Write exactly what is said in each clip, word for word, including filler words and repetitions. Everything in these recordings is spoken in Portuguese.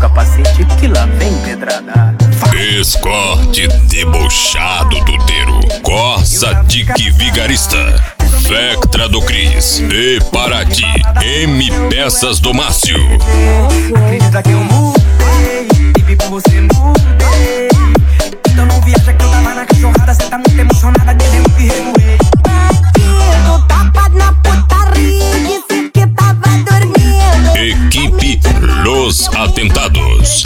capacete que lá vem pedrada. Escorte debochado do Deiro, Corsa Dick Vigarista, Vectra do Cris e Paraty, M Peças do Márcio. Acredita que eu mudei, baby, por você mudei. Então não viaja que eu tava na cachorrada, cê tá muito emocionada, desde eu te revoei. Bandido, tava na putaria, disse que tava dormindo. Equipe Los Atentados.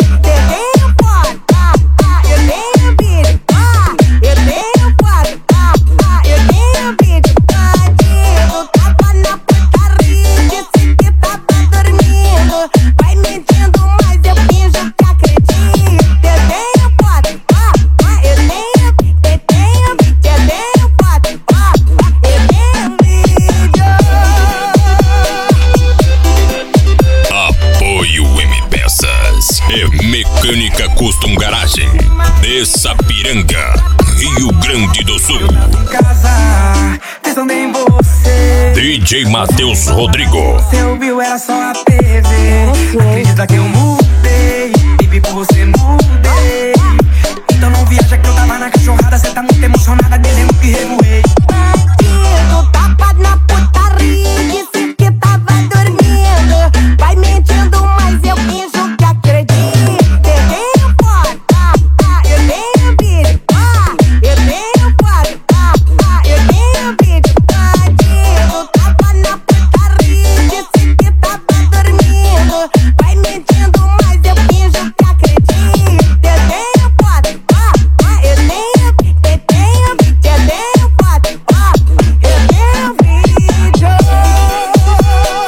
Mecânica Custom Garagem de Sapiranga, Rio Grande do Sul. Casa, pensando em você. D J Matheus Rodrigo. Você ouviu, era só a T V. Acredita que eu mudei, baby, por você mudei. Então não viaja que eu tava na cachorrada, cê tá muito emocionada, desde eu te revoei. Bandido, tava na putaria, disse que tava dormindo. Vai mentindo, mas eu finjo que acredito.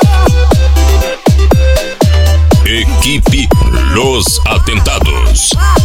Equipe Los Atentados.